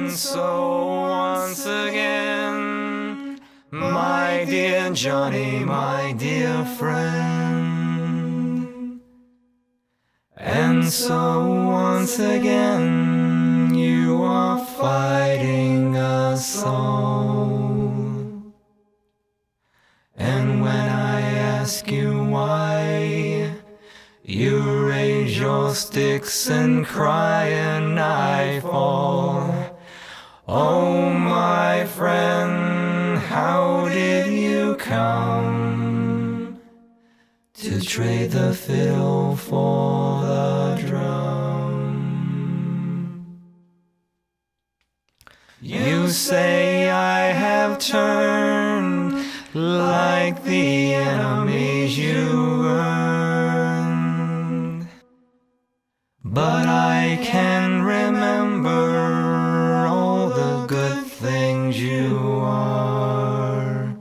And so once again, my dear Johnny, my dear friend. And so once again, you are fighting us all. And when I ask you why, you raise your sticks and cry and I fall. Oh, my friend, how did you come to trade the fiddle for the drum? You say I have turned like the enemies you earned, but I can remember all the good things you are.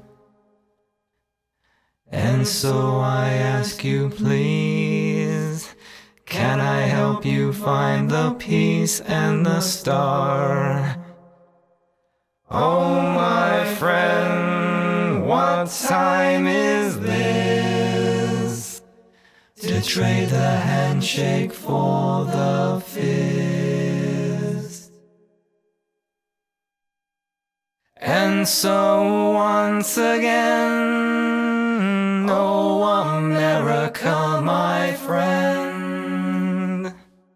And so I ask you, please, can I help you find the peace and the star? Oh, my friend, what time is this to trade the handshake for the fist? And so once again, oh, America, my friend.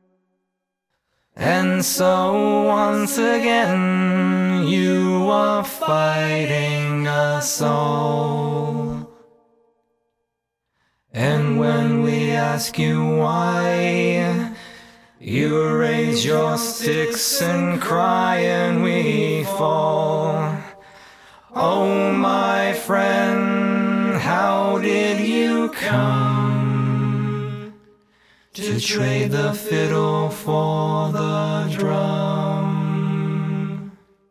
And so once again, you are fighting us all. And when we ask you why, you raise your sticks and cry and we fall. Oh, my friend, how did you come to trade the fiddle for the drum?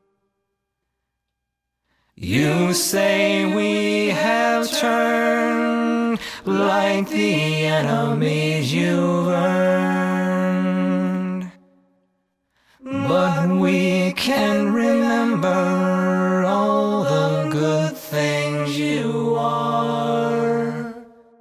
You say we have turned like the enemies you've earned, but we can remember all the good things you are.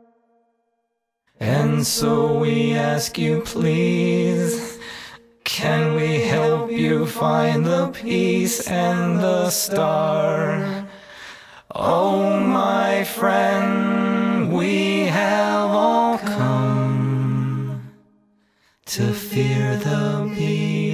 And so we ask you, please, can we help you find the peace and the star? Oh, my friend, we have all come to fear the beast.